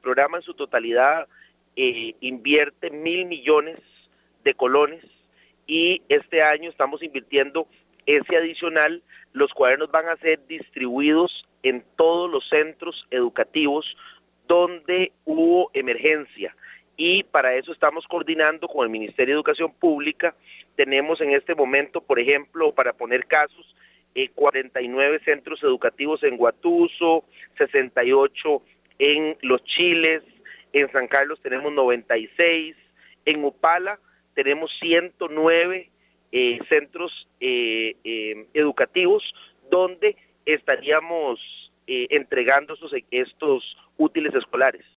programa en su totalidad invierte 1.000 millones de colones y este año estamos invirtiendo ese adicional. Los cuadernos van a ser distribuidos en todos los centros educativos donde hubo emergencia y para eso estamos coordinando con el Ministerio de Educación Pública. Tenemos en este momento, por ejemplo, para poner casos, 49 centros educativos en Guatuso, 68 en Los Chiles, en San Carlos tenemos 96, en Upala tenemos 109 centros educativos donde estaríamos entregando estos útiles escolares.